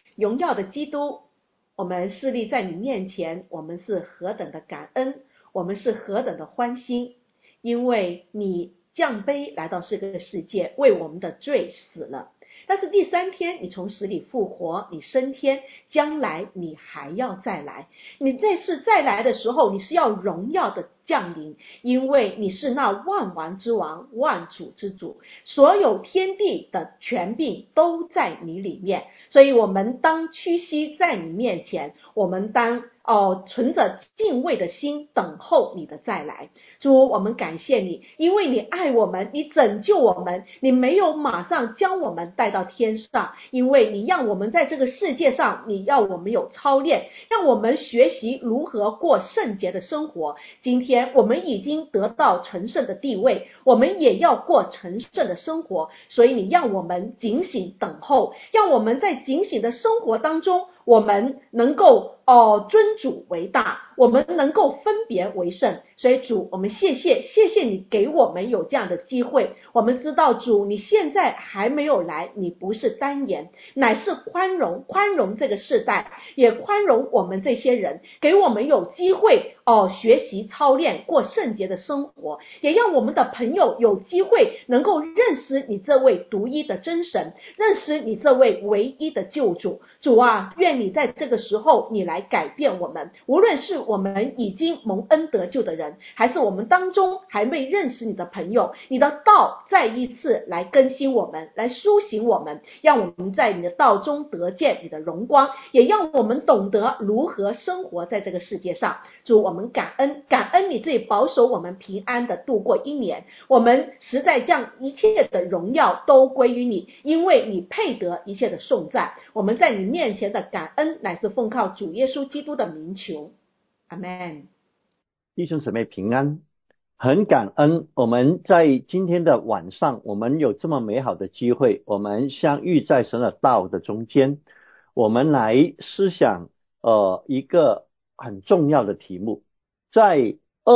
荣耀的基督，我们侍立在你面前，我们是何等的感恩，我们是何等的欢欣，因为你降杯来到这个世界，为我们的罪死了。但是第三天你从死里复活，你升天，将来你还要再来。你这次再来的时候，你是要荣耀的降临，因为你是那万王之王，万主之主，所有天地的权柄都在你里面，所以我们当屈膝在你面前，我们当存着敬畏的心等候你的再来。主，我们感谢你，因为你爱我们，你拯救我们，你没有马上将我们带到天上，因为你让我们在这个世界上，你要我们有操练，让我们学习如何过圣洁的生活。今天我们已经得到成圣的地位，我们也要过成圣的生活，所以你让我们警醒等候，让我们在警醒的生活当中，我们能够尊主为大，我们能够分别为圣。所以主，我们谢谢你给我们有这样的机会。我们知道主你现在还没有来，你不是单言，乃是宽容这个世代，也宽容我们这些人，给我们有机会学习操练过圣洁的生活，也让我们的朋友有机会能够认识你这位独一的真神，认识你这位唯一的救主。主啊，愿你在这个时候你来改变我们，无论是我们已经蒙恩得救的人，还是我们当中还未认识你的朋友，你的道再一次来更新我们，来苏醒我们，让我们在你的道中得见你的荣光，也让我们懂得如何生活在这个世界上。主，我们感恩你这里保守我们平安的度过一年，我们实在将一切的荣耀都归于你，因为你配得一切的颂赞。我们在你面前的感恩乃是奉靠主耶稣基督的名求，阿们。 弟兄姊妹平安，很感恩我们在今天的晚上，我们有这么美好的机会，我们相遇在神的道的中间，我们来思想一个很重要的题目。在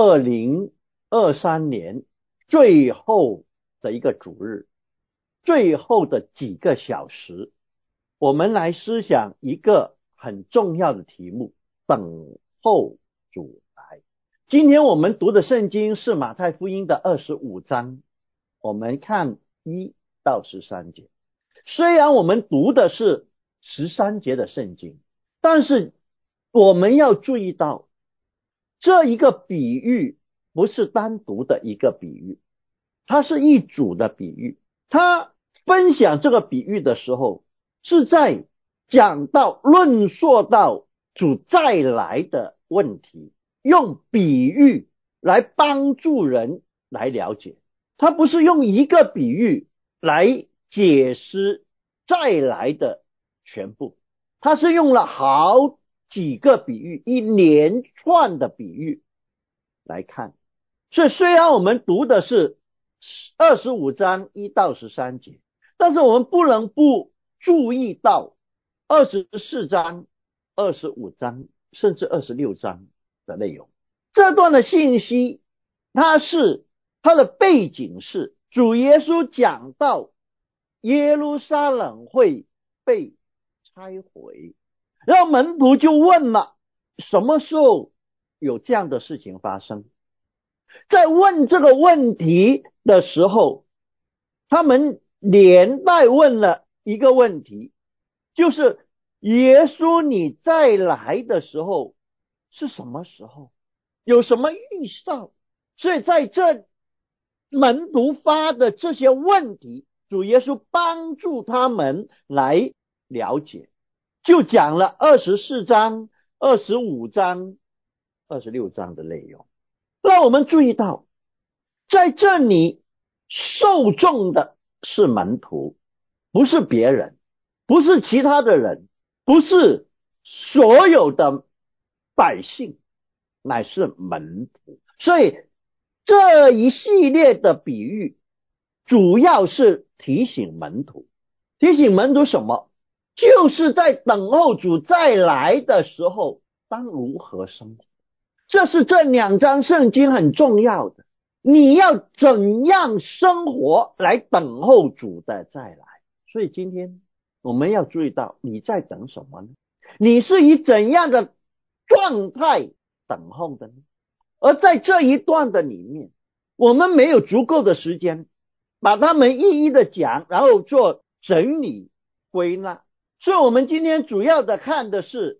2023年最后的一个主日，最后的几个小时，我们来思想一个很重要的题目，等候主来。今天我们读的圣经是马太福音的25章，我们看1到13节。虽然我们读的是13节的圣经，但是我们要注意到，这一个比喻不是单独的一个比喻，它是一组的比喻。他分享这个比喻的时候，是在讲到论述到主再来的问题，用比喻来帮助人来了解。他不是用一个比喻来解释再来的全部，他是用了好几个比喻，一连串的比喻来看。所以虽然我们读的是25章1到13节，但是我们不能不注意到24章、25章甚至26章的内容。这段的信息，它的背景是主耶稣讲到耶路撒冷会被拆毁，然后门徒就问了，什么时候有这样的事情发生？在问这个问题的时候，他们连带问了一个问题，就是耶稣你再来的时候是什么时候？有什么预兆？所以在这门徒发的这些问题，主耶稣帮助他们来了解，就讲了24章、25章、26章的内容。让我们注意到，在这里受众的是门徒，不是别人，不是其他的人，不是所有的百姓，乃是门徒。所以这一系列的比喻主要是提醒门徒什么？就是在等候主再来的时候当如何生活。这是这2章圣经很重要的，你要怎样生活来等候主的再来。所以今天我们要注意到你在等什么呢？你是以怎样的状态等候的呢？而在这一段的里面，我们没有足够的时间把它们一一的讲，然后做整理归纳。所以我们今天主要的看的是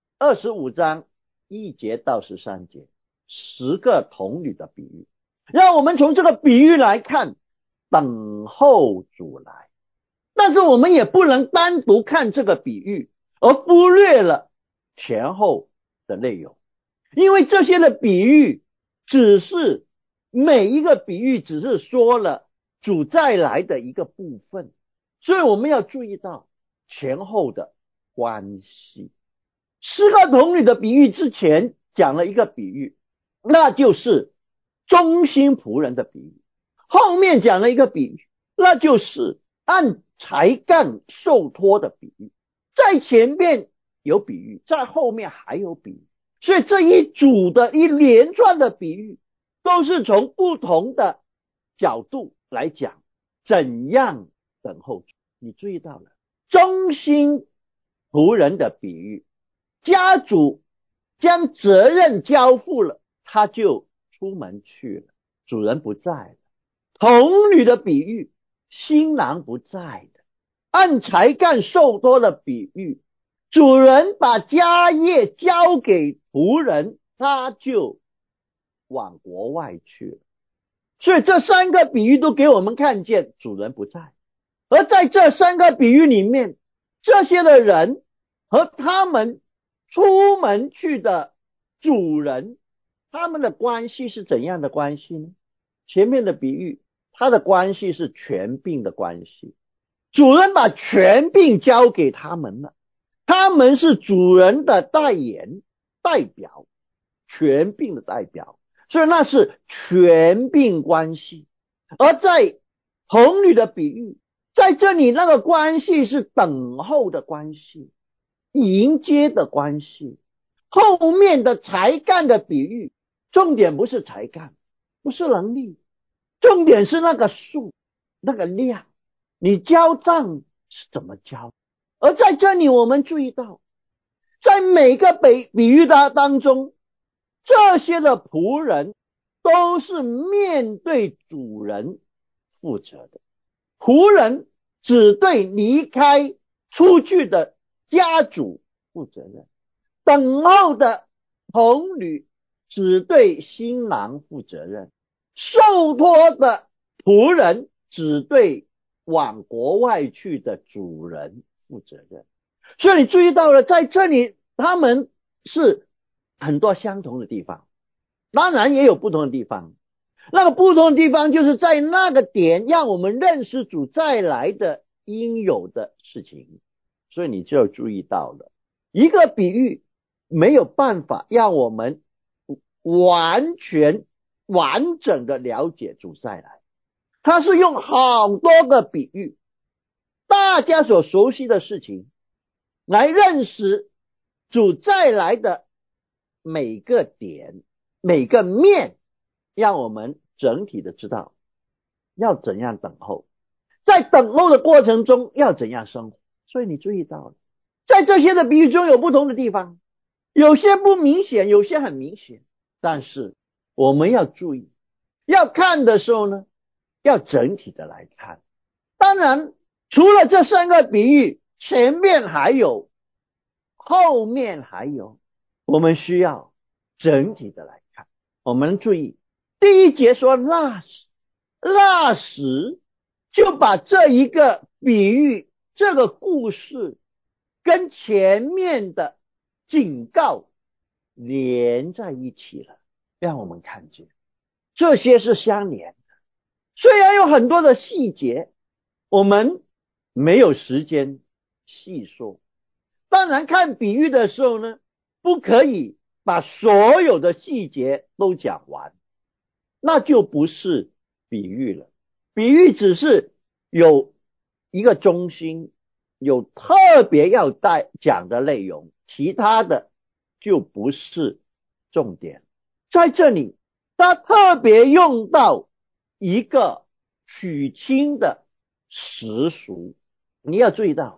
25章1节到13节10个童女的比喻。让我们从这个比喻来看等候主来，但是我们也不能单独看这个比喻而忽略了前后的内容，因为这些的比喻每一个比喻只是说了主再来的一个部分，所以我们要注意到前后的关系。10个童女的比喻之前讲了一个比喻，那就是忠心仆人的比喻，后面讲了一个比喻，那就是按才干受托的比喻。在前面有比喻，在后面还有比喻，所以这一组的一连串的比喻都是从不同的角度来讲怎样等候主。你注意到了忠心仆人的比喻，家主将责任交付了，他就出门去了，主人不在了。童女的比喻，新郎不在的。按才干受托的比喻，主人把家业交给仆人，他就往国外去了。所以这3个比喻都给我们看见主人不在，而在这3个比喻里面，这些的人和他们出门去的主人，他们的关系是怎样的关系呢？前面的比喻，他的关系是权柄的关系，主人把权柄交给他们了，他们是主人的代表，权柄的代表，所以那是权柄关系。而在童女的比喻，在这里那个关系是等候的关系，迎接的关系。后面的才干的比喻，重点不是才干，不是能力，重点是那个数，那个量，你交账是怎么交。而在这里我们注意到，在每个比喻的当中，这些的仆人都是面对主人负责的。仆人只对离开出去的家主负责任，等候的童女只对新郎负责任，受托的仆人只对往国外去的主人负责任。所以你注意到了，在这里他们是很多相同的地方，当然也有不同的地方。那个不同的地方就是在那个点让我们认识主再来的应有的事情。所以你就注意到了，一个比喻没有办法让我们完全完整的了解主再来，它是用好多个比喻，大家所熟悉的事情来认识主再来的每个点每个面，让我们整体的知道要怎样等候，在等候的过程中要怎样生活。所以你注意到了，在这些的比喻中有不同的地方，有些不明显，有些很明显，但是我们要注意，要看的时候呢，要整体的来看。当然除了这3个比喻，前面还有，后面还有，我们需要整体的来看。我们注意第1节说那时就把这一个比喻，这个故事跟前面的警告连在一起了，让我们看见这些是相连的。虽然有很多的细节我们没有时间细说，当然看比喻的时候呢，不可以把所有的细节都讲完，那就不是比喻了。比喻只是有一个中心，有特别要讲的内容，其他的就不是重点。在这里他特别用到一个娶亲的习俗，你要注意到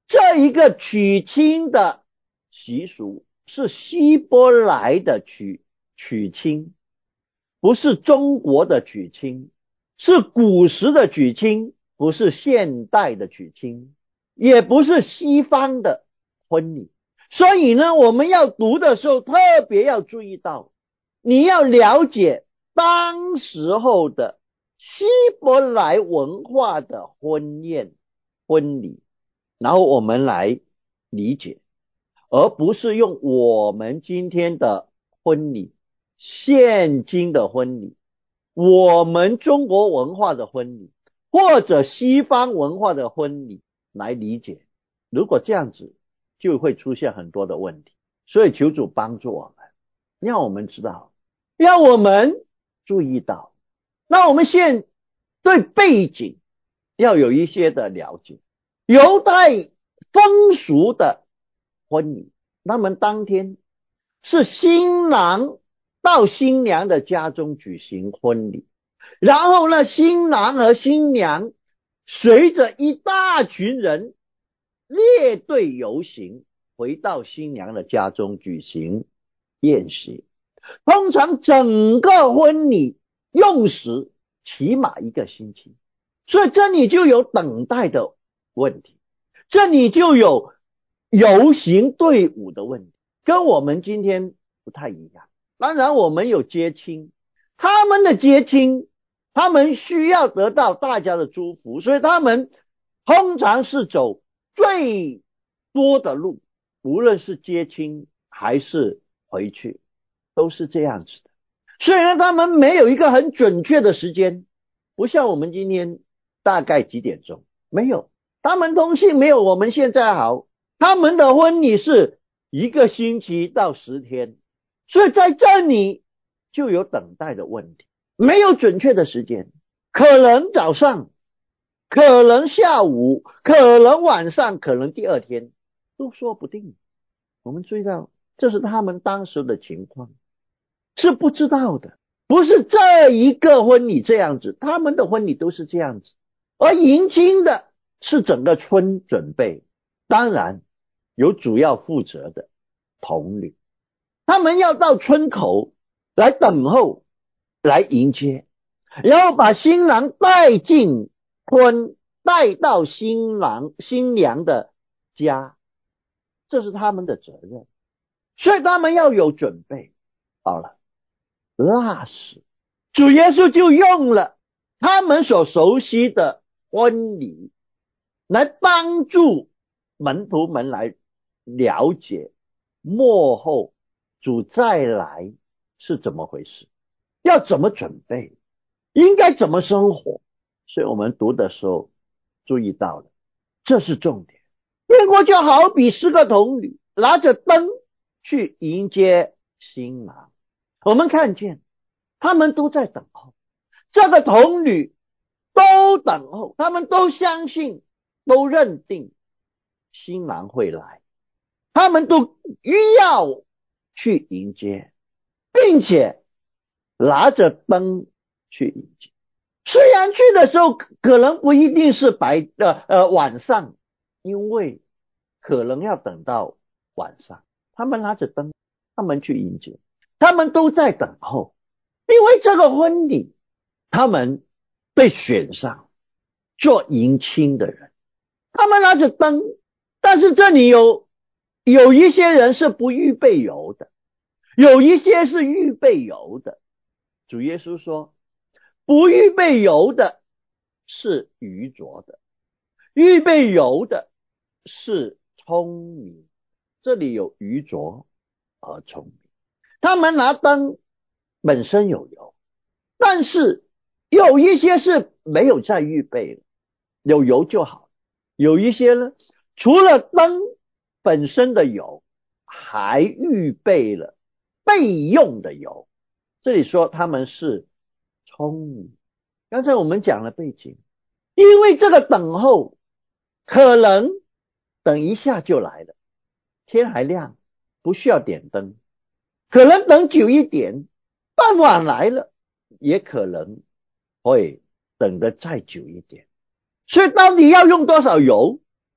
这一个娶亲的习俗是希伯来的娶亲，不是中国的娶亲，是古时的娶亲，不是现代的娶亲，也不是西方的婚礼。所以呢，我们要读的时候特别要注意到，你要了解当时候的希伯来文化的婚礼，然后我们来理解，而不是用我们今天的婚礼，现今的婚礼，我们中国文化的婚礼，或者西方文化的婚礼来理解。如果这样子，就会出现很多的问题。所以求主帮助我们，让我们知道，让我们注意到，那我们现对背景要有一些的了解。犹太风俗的婚礼，他们当天是新郎到新娘的家中举行婚礼，然后呢，新郎和新娘随着一大群人列队游行，回到新娘的家中举行宴席。通常整个婚礼用时起码1个星期，所以这里就有等待的问题，这里就有游行队伍的问题，跟我们今天不太一样。当然我们有接亲，他们的接亲，他们需要得到大家的祝福，所以他们通常是走最多的路，无论是接亲还是回去，都是这样子的。所以呢，他们没有一个很准确的时间，不像我们今天大概几点钟，没有。他们通信没有我们现在好，他们的婚礼是1个星期到10天，所以在这里就有等待的问题，没有准确的时间，可能早上，可能下午，可能晚上，可能第2天，都说不定。我们注意到这是他们当时的情况，是不知道的，不是这一个婚礼这样子，他们的婚礼都是这样子。而迎亲的是整个村准备，当然有主要负责的童女，他们要到村口来等候，来迎接，然后把新郎带进村，带到新娘的家，这是他们的责任，所以他们要有准备。好了，那时主耶稣就用了他们所熟悉的婚礼来帮助门徒们来了解末后主再来是怎么回事，要怎么准备，应该怎么生活。所以我们读的时候注意到了，这是重点。天国就好比4个童女拿着灯去迎接新郎，我们看见他们都在等候，这个童女都等候，他们都相信，都认定新郎会来，他们都要去迎接，并且拿着灯去迎接。虽然去的时候可能不一定是晚上，因为可能要等到晚上，他们拿着灯，他们去迎接，他们都在等候，因为这个婚礼他们被选上做迎亲的人，他们拿着灯，但是这里有一些人是不预备油的，有一些是预备油的。主耶稣说，不预备油的是愚拙的，预备油的是聪明。这里有愚拙和聪明。他们拿灯本身有油，但是有一些是没有再预备的，有油就好。有一些呢，除了灯本身的油，还预备了备用的油。这里说他们是聪明。刚才我们讲了背景，因为这个等候可能等一下就来了，天还亮，不需要点灯，可能等久一点，傍晚来了，也可能会等得再久一点。所以到底要用多少油，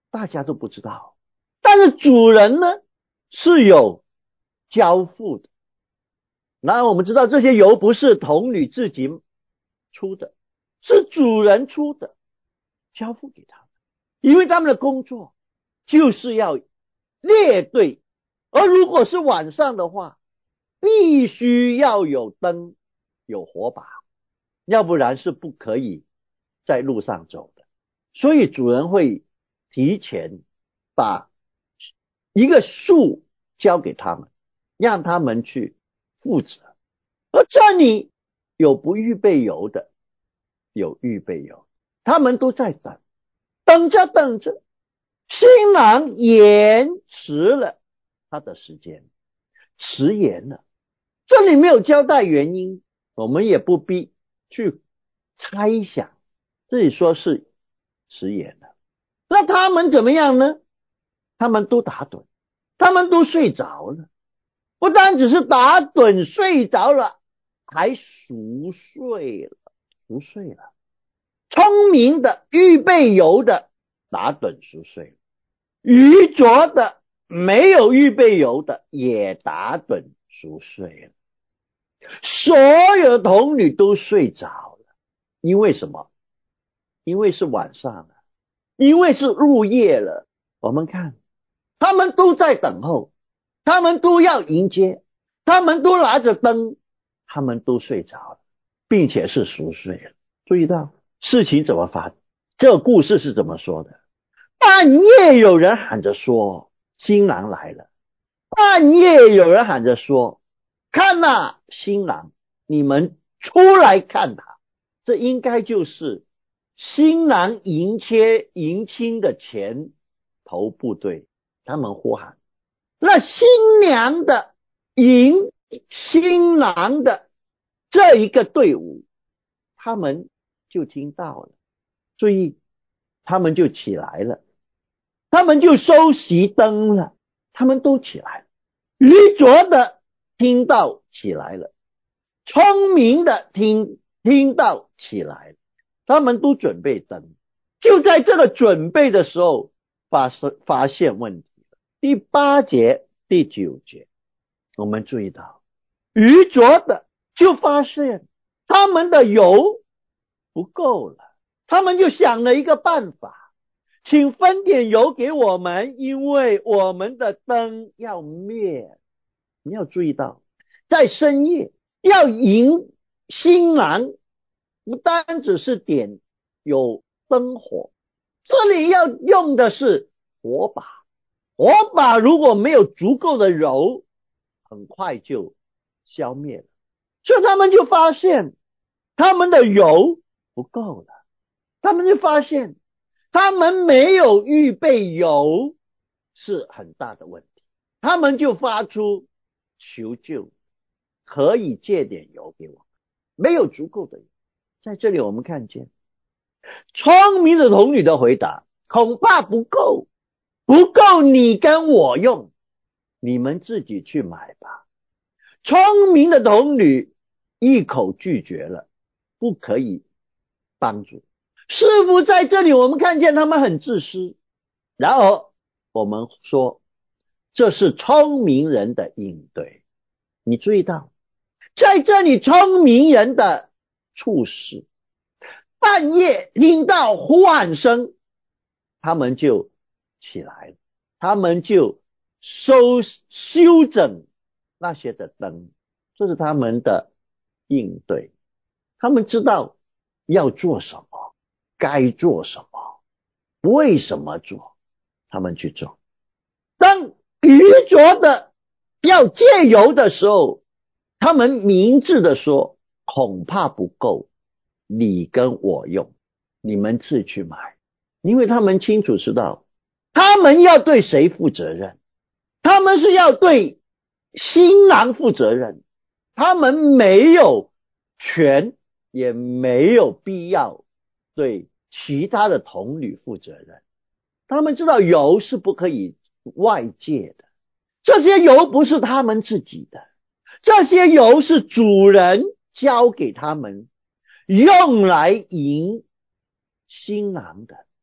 大家都不知道。但是主人呢是有交付的。然后我们知道这些油不是童女自己出的，是主人出的，交付给他们。因为他们的工作就是要列队，而如果是晚上的话，必须要有灯有火把，要不然是不可以在路上走的。所以主人会提前把一个树交给他们，让他们去负责。而这里有不预备油的，有预备油，他们都在等，等着等着，新郎延迟了他的时间，迟延了。这里没有交代原因，我们也不必去猜想，这里说是迟延了。那他们怎么样呢？他们都打盹，他们都睡着了，不单只是打盹睡着了，还熟睡了。聪明的预备油的打盹熟睡了，愚拙的没有预备油的也打盹熟睡了。所有的童女都睡着了。因为什么？因为是晚上了，因为是入夜了。我们看他们都在等候，他们都要迎接，他们都拿着灯，他们都睡着了，并且是熟睡了。注意到事情怎么发，这个故事是怎么说的？半夜有人喊着说新郎来了，半夜有人喊着说看哪，新郎，你们出来看他。这应该就是新郎迎亲的前头部队，他们呼喊。那新娘的迎新郎的这一个队伍，他们就听到了。注意，他们就起来了，他们就收熄灯了，他们都起来了。愚拙的听到起来了，聪明的听到起来了，他们都准备灯。就在这个准备的时候发现问题了。第8节第9节我们注意到，愚拙的就发现他们的油不够了，他们就想了一个办法，请分点油给我们，因为我们的灯要灭。你要注意到，在深夜要迎新郎，不单只是点有灯火，这里要用的是火把。火把如果没有足够的油，很快就消灭了。所以他们就发现他们的油不够了，他们就发现他们没有预备油是很大的问题。他们就发出求救，可以借点油给我们，没有足够的油。在这里我们看见聪明的童女的回答，恐怕不够你跟我用，你们自己去买吧。聪明的童女一口拒绝了，不可以帮助。师傅在这里我们看见他们很自私，然后我们说这是聪明人的应对。你注意到在这里聪明人的处事，半夜听到呼喊声，他们就起来了，他们就修整那些的灯，这是他们的应对。他们知道要做什么，该做什么，为什么做，他们去做。当愚拙的要借油的时候，他们明智的说，恐怕不够，你跟我用，你们自己去买。因为他们清楚知道他们要对谁负责任，他们是要对新郎负责任，他们没有权也没有必要对其他的童女负责任。他们知道油是不可以外借的，这些油不是他们自己的，这些油是主人交给他们用来迎新郎的。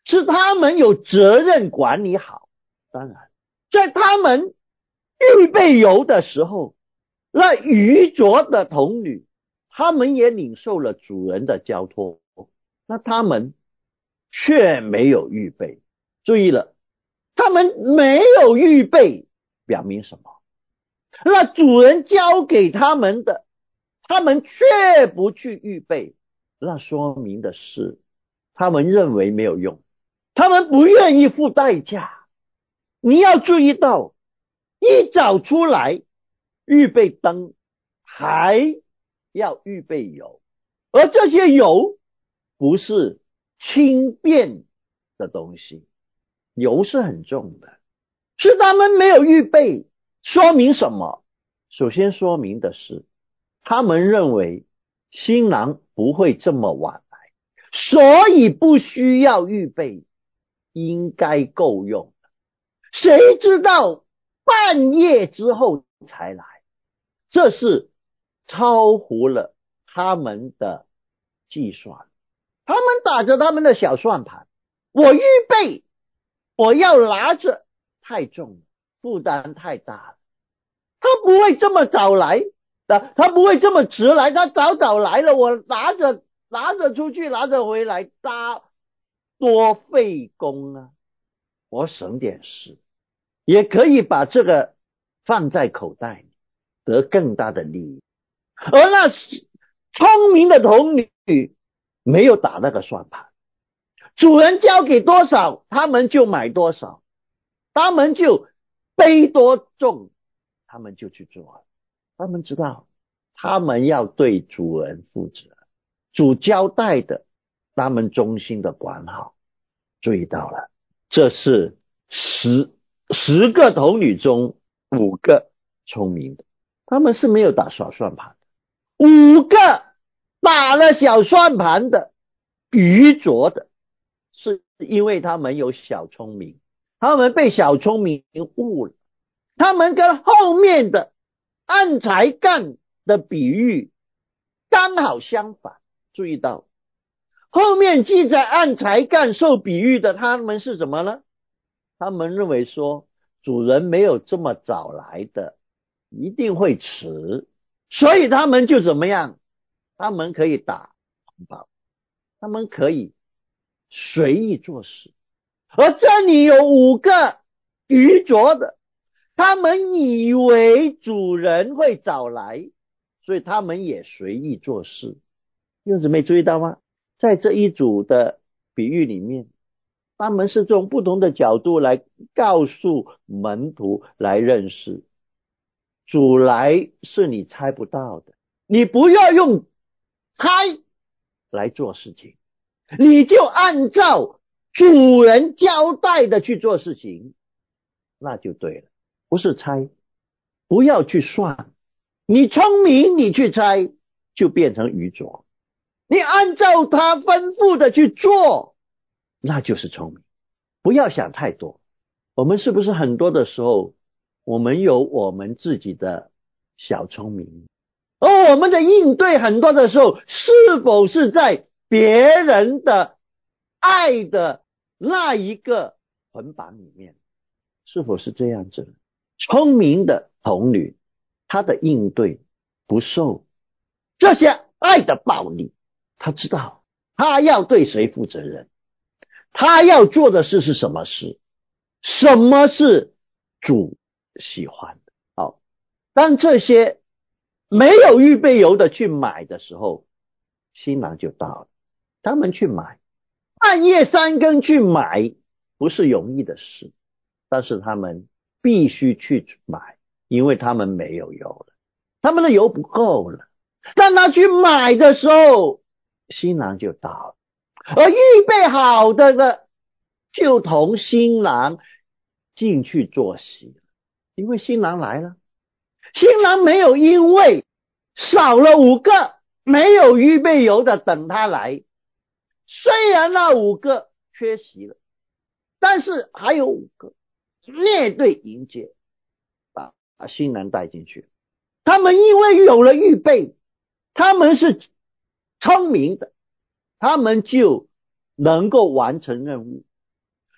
是他们有责任管理好。当然，在他们预备油的时候，那愚拙的童女，他们也领受了主人的交托，那他们却没有预备。注意了，他们没有预备，表明什么？那主人交给他们的，他们却不去预备，那说明的是，他们认为没有用，他们不愿意付代价。你要注意到，一早出来预备灯，还要预备油，而这些油不是轻便的东西，油是很重的，是他们没有预备。说明什么？首先说明的是，他们认为新郎不会这么晚来，所以不需要预备，应该够用。谁知道半夜之后才来，这是超乎了他们的计算。他们打着他们的小算盘，我预备，我要拿着，太重了，负担太大了。他不会这么早来的，他不会这么迟来，他早来了，我拿着出去，拿着回来，多费工啊！我省点事，也可以把这个放在口袋里，得更大的利益。而那聪明的童女没有打那个算盘，主人交给多少，他们就买多少，他们就背多重，他们就去做了。他们知道他们要对主人负责，主交代的他们忠心的管好。注意到了，这是十个童女中5个聪明的，他们是没有打小算盘的；5个打了小算盘的，愚拙的，是因为他们有小聪明，他们被小聪明误了。他们跟后面的按才干的比喻刚好相反。注意到后面记载按才干受比喻的，他们是什么呢？他们认为说主人没有这么早来的，一定会迟，所以他们就怎么样？他们可以打红包，他们可以随意做事。而这里有5个愚拙的，他们以为主人会早来，所以他们也随意做事。弟兄姊妹注意到吗？在这一组的比喻里面，他们是从不同的角度来告诉门徒来认识，主来是你猜不到的，你不要用猜来做事情，你就按照主人交代的去做事情，那就对了。不是猜，不要去算，你聪明你去猜就变成愚拙，你按照他吩咐的去做，那就是聪明。不要想太多。我们是不是很多的时候，我们有我们自己的小聪明，而我们的应对很多的时候，是否是在别人的爱的那一个捆绑里面，是否是这样子？聪明的童女，她的应对不受这些爱的暴力，她知道她要对谁负责任，她要做的事是什么事，什么是主喜欢的。好，当这些没有预备油的去买的时候，新郎就到了。他们去买，半夜3更去买不是容易的事，但是他们必须去买，因为他们没有油了，他们的油不够了。当他去买的时候，新郎就到了，而预备好的就同新郎进去坐席，因为新郎来了。新郎没有因为少了5个没有预备油的等他来，虽然那5个缺席了，但是还有5个列队迎接，把新郎带进去。他们因为有了预备，他们是聪明的，他们就能够完成任务，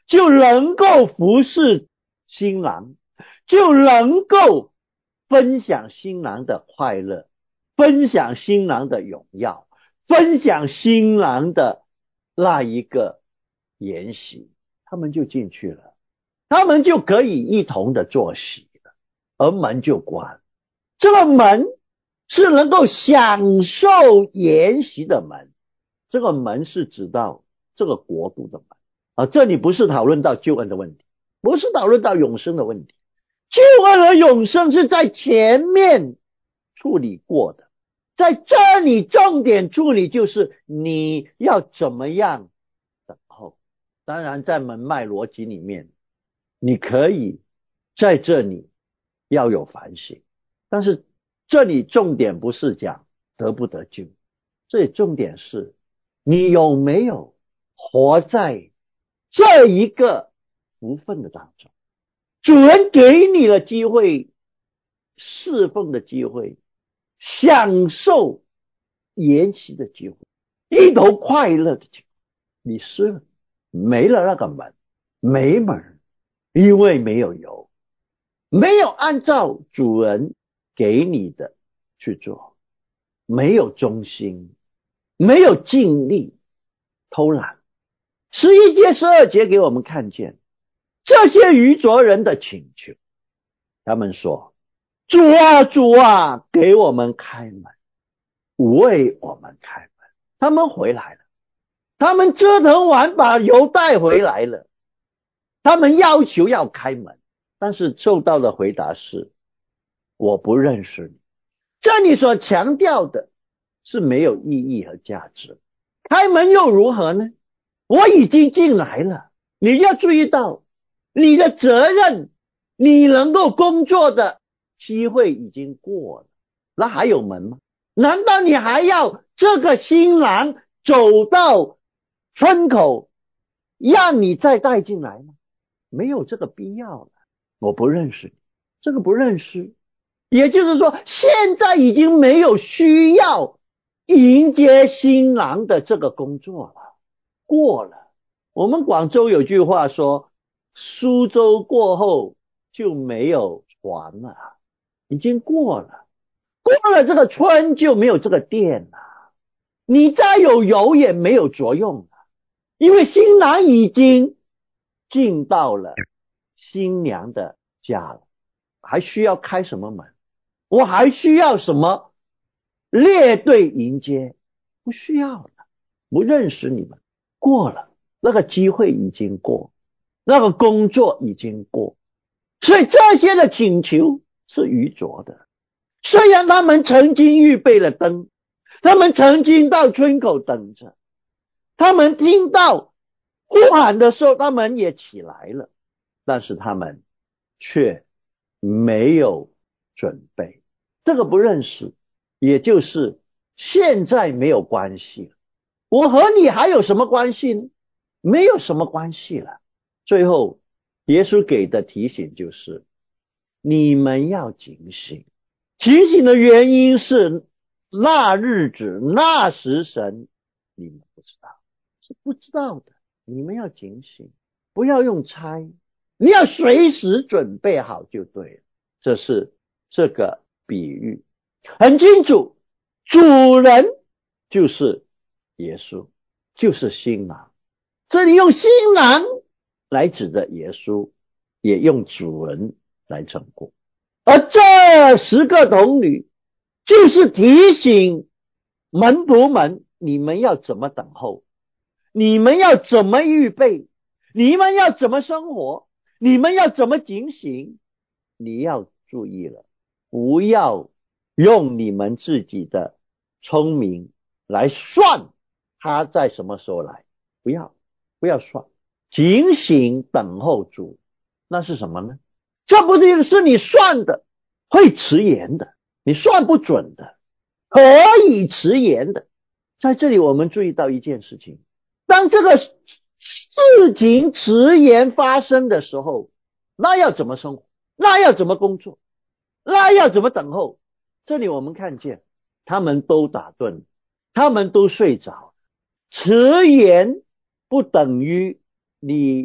就能够服侍新郎，就能够分享新郎的快乐，分享新郎的荣耀，分享新郎的那一个筵席，他们就进去了，他们就可以一同的坐席了，而门就关。这个门是能够享受筵席的门，这个门是指到这个国度的门这里不是讨论到救恩的问题，不是讨论到永生的问题，救恩和永生是在前面处理过的，在这里重点处理就是你要怎么样等候。当然在门脉逻辑里面，你可以在这里要有反省，但是这里重点不是讲得不得救，这里重点是你有没有活在这一个福分的当中。主人给你了机会，侍奉的机会，享受筵席的机会，一头快乐的机会，你失了，没了那个门，没门，因为没有油，没有按照主人给你的去做，没有忠心，没有尽力，偷懒。11节12节给我们看见这些愚拙人的请求，他们说，主啊主啊，给我们开门，为我们开门。他们回来了，他们折腾完把油带回来了，他们要求要开门，但是受到的回答是，我不认识你。这里所强调的是没有意义和价值，开门又如何呢？我已经进来了，你要注意到你的责任，你能够工作的机会已经过了，那还有门吗？难道你还要这个新郎走到村口让你再带进来吗？没有这个必要了。我不认识你，这个不认识，也就是说现在已经没有需要迎接新郎的这个工作了，过了。我们广州有句话说，苏州过后就没有船了，已经过了，过了这个村就没有这个店了，你再有油也没有作用了，因为新郎已经进到了新娘的家了，还需要开什么门？我还需要什么列队迎接？不需要了，不认识你们，过了，那个机会已经过，那个工作已经过，所以这些的请求是愚拙的。虽然他们曾经预备了灯，他们曾经到村口等着，他们听到呼喊的时候他们也起来了，但是他们却没有准备。这个不认识，也就是现在没有关系了，我和你还有什么关系呢？没有什么关系了。最后耶稣给的提醒就是你们要警醒，警醒的原因是那日子那时辰你们不知道，是不知道的，你们要警醒，不要用猜，你要随时准备好就对了。这是这个比喻很清楚，主人就是耶稣，就是新郎。这里用新郎来指的耶稣，也用主人来称呼。而这10个童女就是提醒门徒们，你们要怎么等候，你们要怎么预备，你们要怎么生活，你们要怎么警醒。你要注意了，不要用你们自己的聪明来算他在什么时候来，不要算，警醒等候主。那是什么呢？这不是你算的会迟延的，你算不准的，可以迟延的。在这里我们注意到一件事情，当这个事情迟延发生的时候，那要怎么生活，那要怎么工作，那要怎么等候。这里我们看见他们都打盹，他们都睡着。迟延不等于你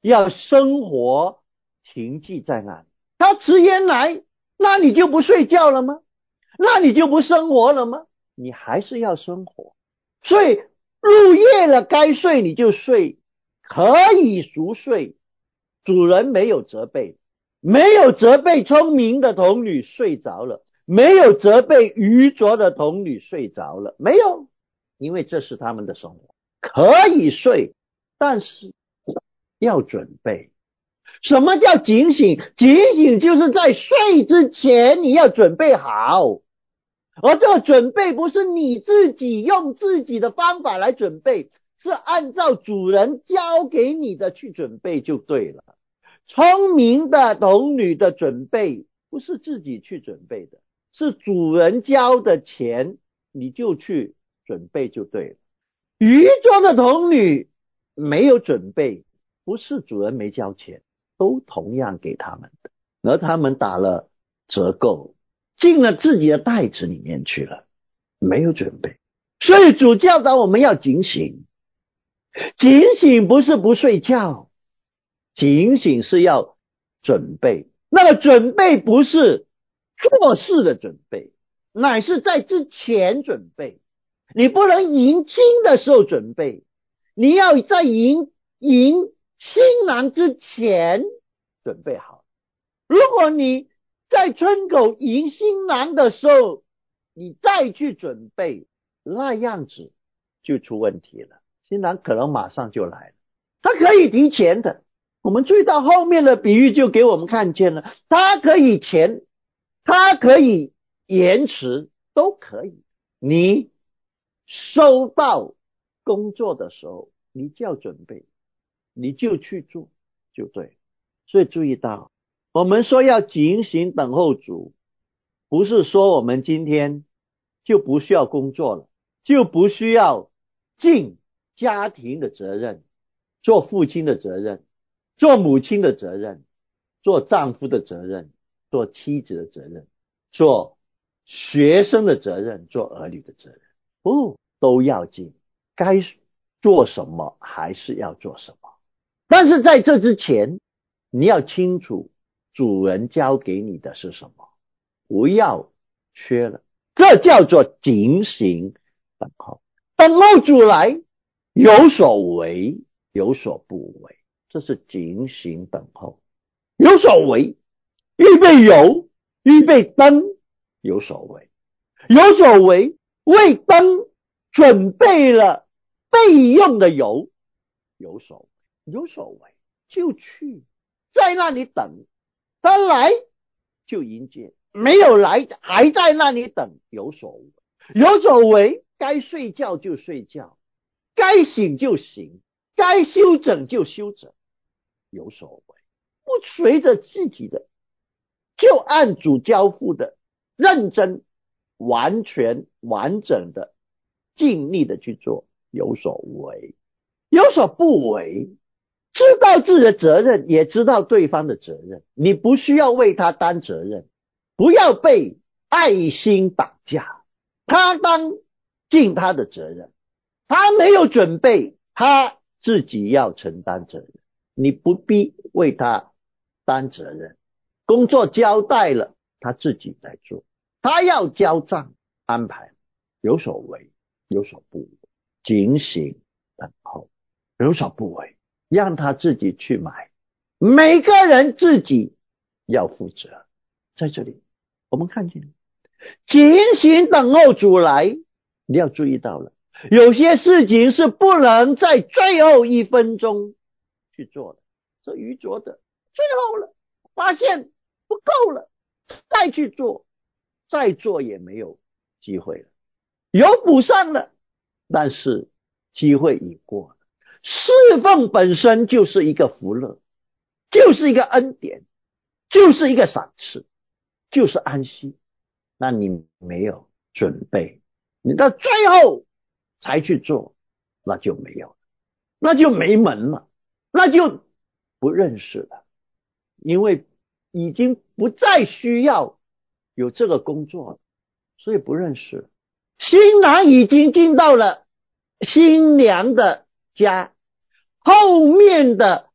要生活停滞在那里。他迟延来，那你就不睡觉了吗？那你就不生活了吗？你还是要生活。所以入夜了，该睡你就睡，可以熟睡。主人没有责备，没有责备聪明的童女睡着了，没有责备愚拙的童女睡着了，没有，因为这是他们的生活，可以睡，但是要准备。什么叫警醒？警醒就是在睡之前你要准备好，而这个准备不是你自己用自己的方法来准备，是按照主人教给你的去准备就对了。聪明的童女的准备不是自己去准备的，是主人交的钱你就去准备就对了。愚拙的童女没有准备，不是主人没交钱，都同样给他们的，而他们打了折扣，进了自己的袋子里面去了，没有准备。所以主教导我们要警醒，警醒不是不睡觉，警醒是要准备。那么准备不是做事的准备，乃是在之前准备。你不能迎亲的时候准备，你要在迎新郎之前准备好。如果你在村口迎新郎的时候你再去准备，那样子就出问题了。新郎可能马上就来了，他可以提前的。我们注意到后面的比喻就给我们看见了，他可以前，他可以延迟，都可以。你收到工作的时候你就要准备，你就去做就对。所以注意到我们说要警醒等候主，不是说我们今天就不需要工作了，就不需要尽家庭的责任，做父亲的责任，做母亲的责任，做丈夫的责任，做妻子的责任，做学生的责任，做儿女的责任，不都要尽，该做什么还是要做什么。但是在这之前你要清楚主人交给你的是什么，不要缺了。这叫做警醒等候。等候主来，有所为有所不为，这是警醒等候。有所为，预备油，预备灯，有所为。有所为，为灯准备了备用的油，有所为。有所为就去在那里等，他来就迎接，没有来还在那里等，有所为。有所为，该睡觉就睡觉，该醒就醒，该休整就休整，有所为。不随着自己的，就按主交付的认真完全完整的尽力的去做，有所为。有所不为，知道自己的责任，也知道对方的责任，你不需要为他担责任，不要被爱心绑架，他当尽他的责任，他没有准备，他自己要承担责任，你不必为他担责任。工作交代了，他自己在做，他要交账安排，有所为有所不为，警醒等候，有所不为，让他自己去买，每个人自己要负责。在这里我们看见警醒等候主来，你要注意到了，有些事情是不能在最后1分钟去做的，这愚拙的，最后了发现不够了再去做，再做也没有机会了，有补上了，但是机会已过了。侍奉本身就是一个福乐，就是一个恩典，就是一个赏赐，就是安息。那你没有准备，你到最后才去做，那就没有了，那就没门了，那就不认识了，因为已经不再需要有这个工作了，所以不认识了。新郎已经进到了新娘的家，后面的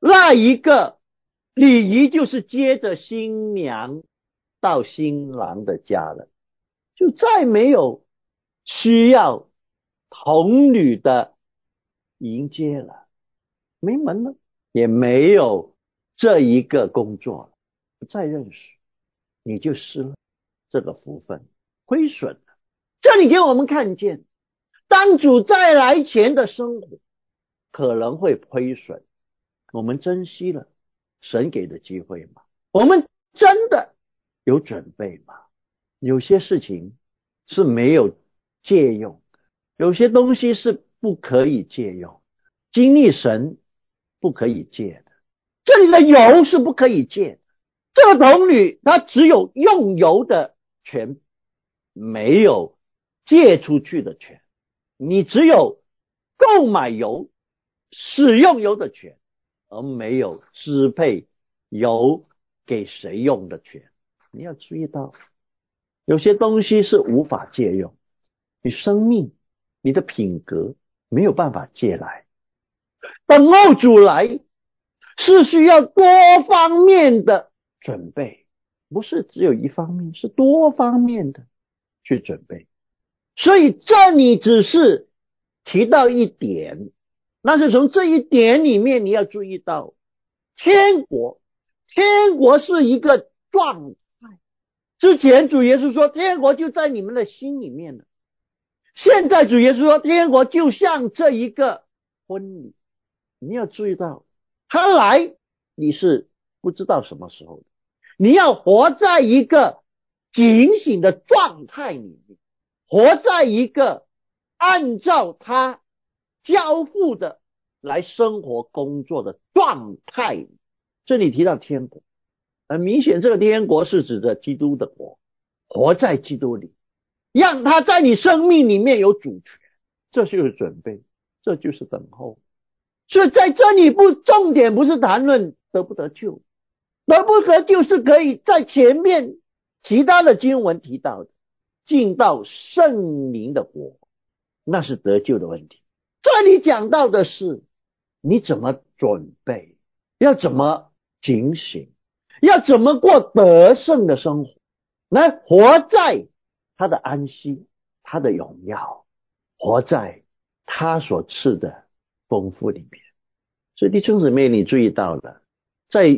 那一个礼仪就是接着新娘到新郎的家了，就再没有需要童女的迎接了，没门了，也没有这一个工作了，不再认识，你就失了这个福分，亏损了。这里给我们看见，当主再来前的生活可能会亏损，我们珍惜了神给的机会吗？我们真的有准备吗？有些事情是没有借用的，有些东西是不可以借用，经历神不可以借的，这里的油是不可以借的。这个童女她只有用油的权，没有借出去的权。你只有购买油、使用油的权，而没有支配油给谁用的权。你要注意到，有些东西是无法借用，你生命、你的品格没有办法借来。等候主来是需要多方面的准备，不是只有一方面，是多方面的去准备。所以这里只是提到一点，但是从这一点里面你要注意到，天国是一个状态。之前主耶稣说天国就在你们的心里面了，现在主耶稣说天国就像这一个婚礼，你要注意到他来你是不知道什么时候的，你要活在一个警醒的状态里面，活在一个按照他交付的来生活工作的状态。这里提到天国，很明显这个天国是指的基督的国，活在基督里，让他在你生命里面有主权，这就是准备，这就是等候。所以在这里重点不是谈论得不得救，得不得救是可以在前面其他的经文提到的，进到圣灵的国，那是得救的问题。这里讲到的是你怎么准备，要怎么警醒，要怎么过得胜的生活，来活在他的安息，他的荣耀，活在他所赐的丰富里面。所以弟兄姊妹，你注意到了，在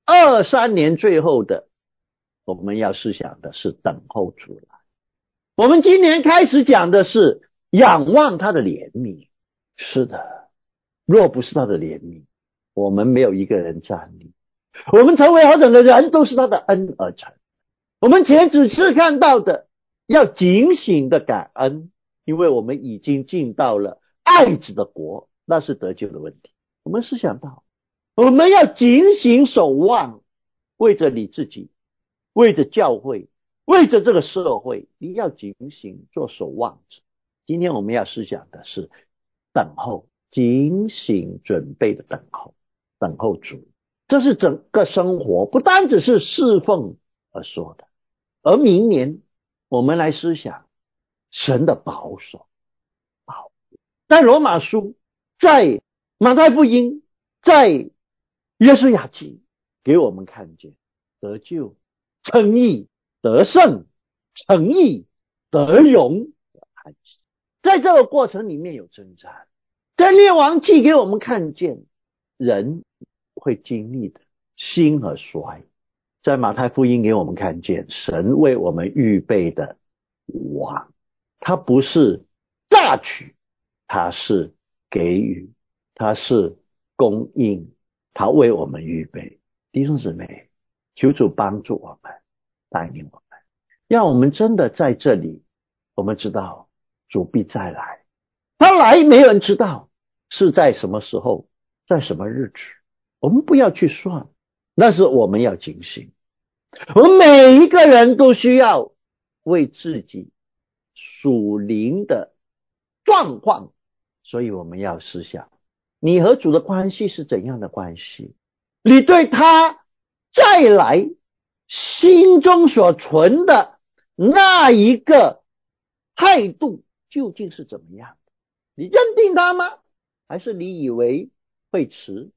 23年最后的，我们要思想的是等候主来。我们今年开始讲的是仰望他的怜悯。是的，若不是他的怜悯，我们没有一个人站立，我们成为何等的人都是他的恩而成。我们前只是看到的要警醒的感恩，因为我们已经进到了爱子的国，那是得救的问题。我们思想到我们要警醒守望，为着你自己，为着教会，为着这个社会，你要警醒做守望者。今天我们要思想的是等候，警醒准备的等候，等候主。这是整个生活，不单只是侍奉而说的。而明年我们来思想神的保守，在罗马书，在马太福音，在约书亚记，给我们看见得救、称义、得胜、称义、得荣的安息。在这个过程里面有征战，在列王记给我们看见人会经历的兴和衰，在马太福音给我们看见神为我们预备的王，他不是榨取，他是给予，他是供应，他为我们预备。弟兄姊妹，求主帮助我们，带领我们，让我们真的在这里，我们知道主必再来，他来没有人知道是在什么时候，在什么日子，我们不要去算，但是我们要警醒。我们每一个人都需要为自己属灵的状况，所以我们要思想你和主的关系是怎样的关系，你对他再来心中所存的那一个态度究竟是怎么样的？你认定他吗？还是你以为会迟，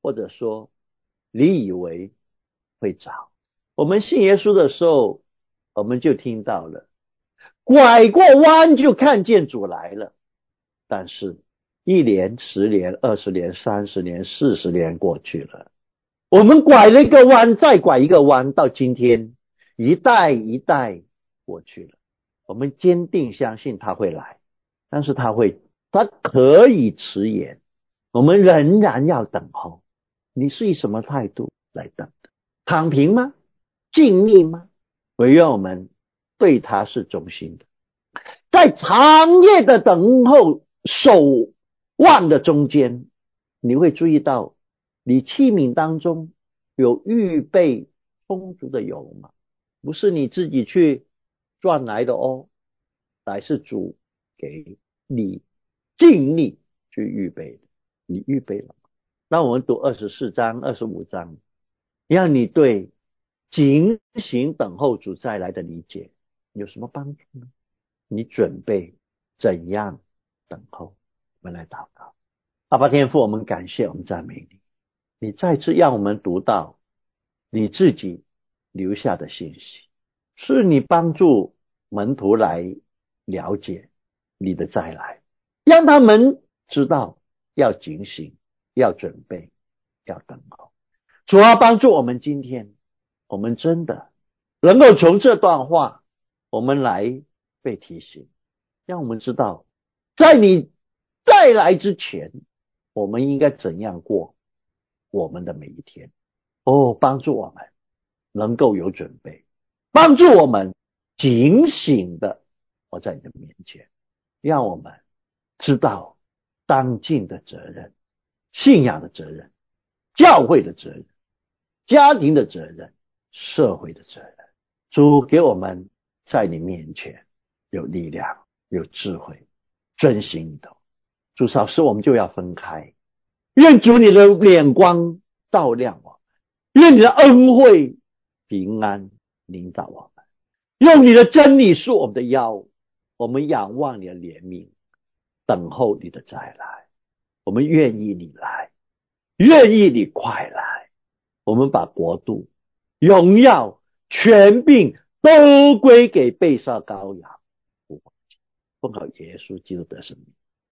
或者说你以为会早。我们信耶稣的时候，我们就听到了，拐过弯就看见主来了。但是1年、10年、20年、30年、40年过去了，我们拐了一个弯，再拐一个弯，到今天一代一代过去了。我们坚定相信他会来，但是他可以迟延，我们仍然要等候。你是以什么态度来等的？躺平吗？尽力吗？唯愿我们对他是忠心的，在长夜的等候守望的中间，你会注意到你器皿当中有预备充足的油吗？不是你自己去赚来的哦，乃是主给你尽力去预备的。你预备了吗？那我们读24章、25章，让你对警醒等候主再来的理解有什么帮助呢？你准备怎样等候？我们来祷告。阿爸天父，我们感谢，我们赞美你，你再次让我们读到你自己留下的信息，是你帮助门徒来了解你的再来，让他们知道要警醒，要准备，要等候。主要帮助我们今天，我们真的能够从这段话我们来被提醒，让我们知道在你再来之前，我们应该怎样过我们的每一天。帮助我们能够有准备，帮助我们警醒的活在你的面前，让我们知道当尽的责任，信仰的责任，教会的责任，家庭的责任，社会的责任。主给我们在你面前有力量，有智慧，遵行你的。主少时我们就要分开，愿主你的脸光照亮我们，愿你的恩惠平安领导我们，用你的真理束我们的腰，我们仰望你的怜悯，等候你的再来。我们愿意你来，愿意你快来，我们把国度、荣耀、权柄都归给被杀羔羊。奉靠耶稣基督的圣名。